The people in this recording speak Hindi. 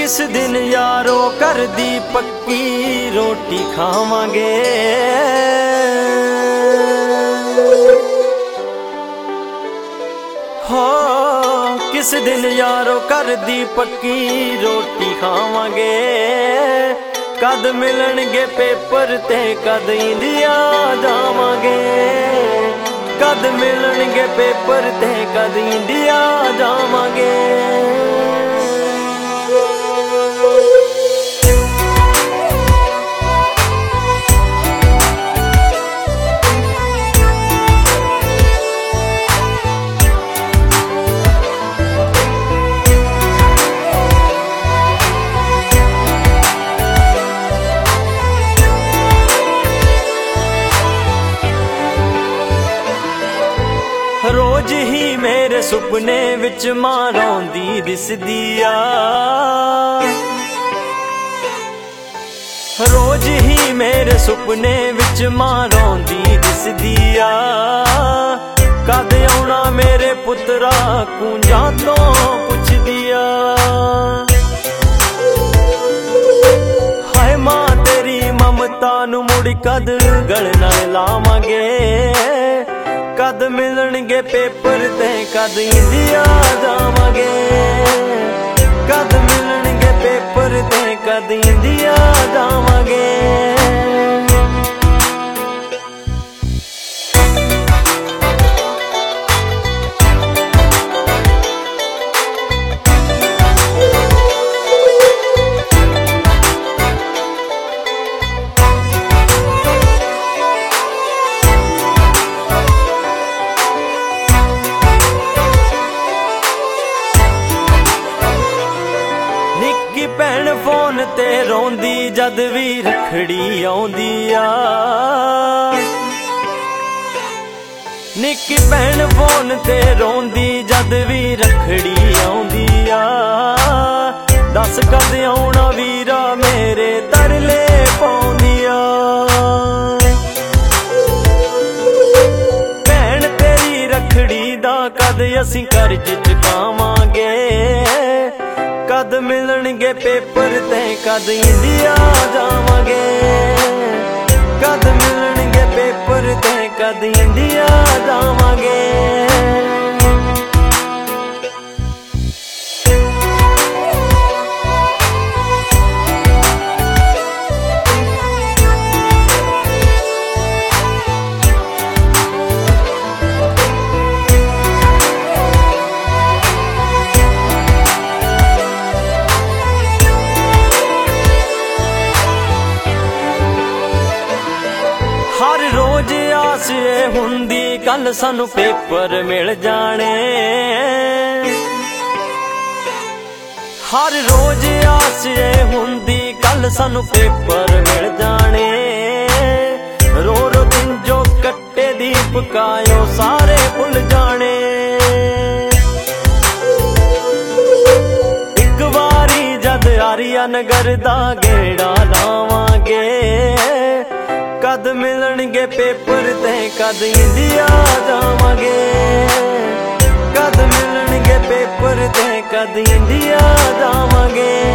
किस दिन यारो कर दी पक्की रोटी खावांगे। हो किस दिन यारो कर दी पक्की रोटी खावांगे। कद मिलणगे पेपर ते कद इंडिया जावांगे। कद मिलणगे पेपर ते कद इंडिया जावांगे। रोज ही मेरे सुपने विच मां रोंदी दिसदी आ। रोज ही मेरे सुपने विच मां रोंदी दिसदी आ। कद आउणा मेरे पुत्रा कूंजां तो पुछदी आ। हाय मां तेरी ममता नू मुड़ कद गल नाल लावांगे। कद मिलणगे पेपर ते कद इंडिया जावांगे। कद मिलणगे पेपर ते कद इंडिया जावांगे। भैन फोन ते रोंदी जद भी रखड़ी आउंदी आ। निक्की भैन फोन ते रोंदी जद भी रखड़ी आउंदी आ। दस कद आउणा वीरा मेरे तरले पाउंदी आ। भैन तेरी रखड़ी दा कद असीं कर्ज चुकावांगे। कद मिलणगे पेपर ते कद इंडिया जावांगे। कद मिलणगे पेपर ते कद इंडिया जावांगे। हर रोज आस ये हुंदी कल सानू पेपर मिल जाने। हर रोज आस ये हुंदी कल सानू पेपर मिल जाने। रो रो दिन जो कट्टे दी पकायो सारे भुल जाने। एक बारी जद आरिया नगर दा गेड़ा लावांगे। कद मिलणगे पेपर ते कद इंडिया जावांगे। कद मिलणगे पेपर ते कद इंडिया जावांगे।